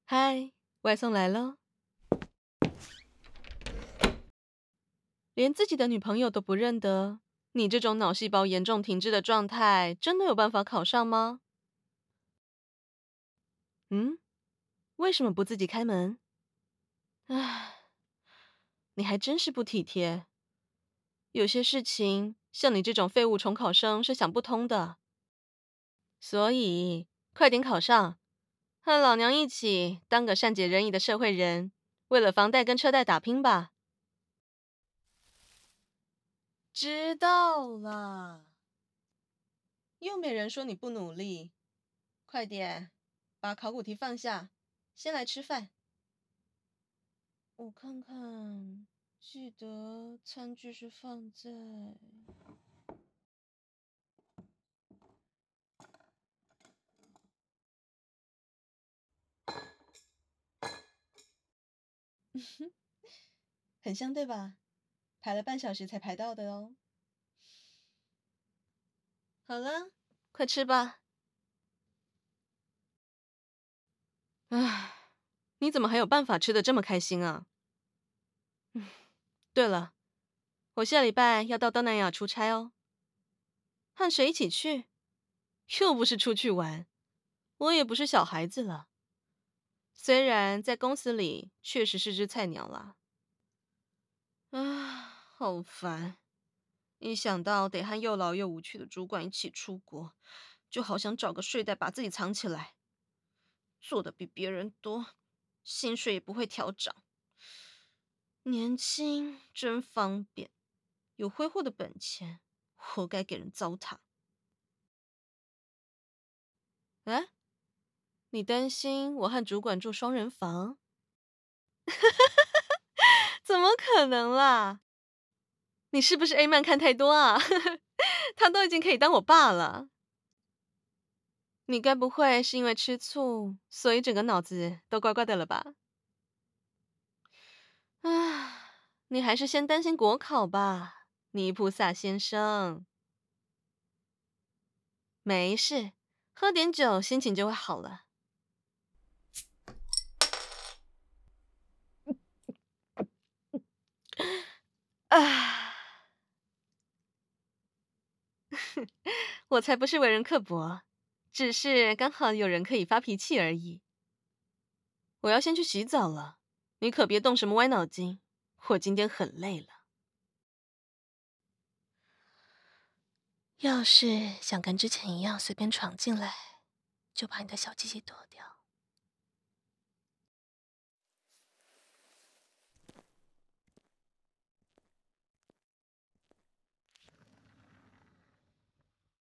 嗨，外送来喽！连自己的女朋友都不认得，你这种脑细胞严重停滞的状态，真的有办法考上吗？嗯，为什么不自己开门？唉，你还真是不体贴。有些事情，像你这种废物重考生是想不通的。所以，快点考上，和老娘一起当个善解人意的社会人，为了房贷跟车贷打拼吧。知道了，又没人说你不努力。快点，把考古题放下，先来吃饭。我看看，记得餐具是放在……很香对吧？排了半小时才排到的哦。好了，快吃吧。唉，你怎么还有办法吃得这么开心啊？对了，我下礼拜要到东南亚出差哦。和谁一起去？又不是出去玩，我也不是小孩子了。虽然在公司里确实是只菜鸟啦。啊，好烦！一想到得和又老又无趣的主管一起出国，就好想找个睡袋把自己藏起来。做的比别人多，薪水也不会调涨。年轻真方便，有挥霍的本钱，活该给人糟蹋。哎，你担心我和主管住双人房？怎么可能啦？你是不是 A 漫看太多啊？他都已经可以当我爸了。你该不会是因为吃醋，所以整个脑子都怪怪的了吧？啊，你还是先担心国考吧，泥菩萨先生。没事，喝点酒，心情就会好了。啊，我才不是为人刻薄，只是刚好有人可以发脾气而已。我要先去洗澡了，你可别动什么歪脑筋，我今天很累了。要是想跟之前一样随便闯进来，就把你的小鸡鸡剁掉。